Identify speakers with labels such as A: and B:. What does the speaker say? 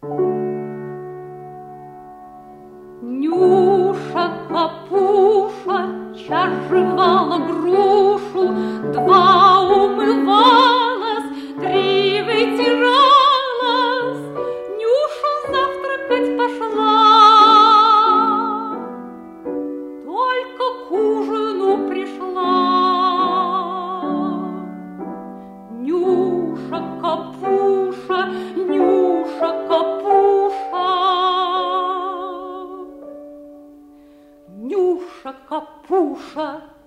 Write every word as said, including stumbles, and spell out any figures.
A: Нюша, Капуша, час жевала грушу, два умывалась, три вытиралась, Нюша завтракать пошла. Только к ужину пришла. Нюша, Капуша, Нюша, Капуша. Нюша, Капуша,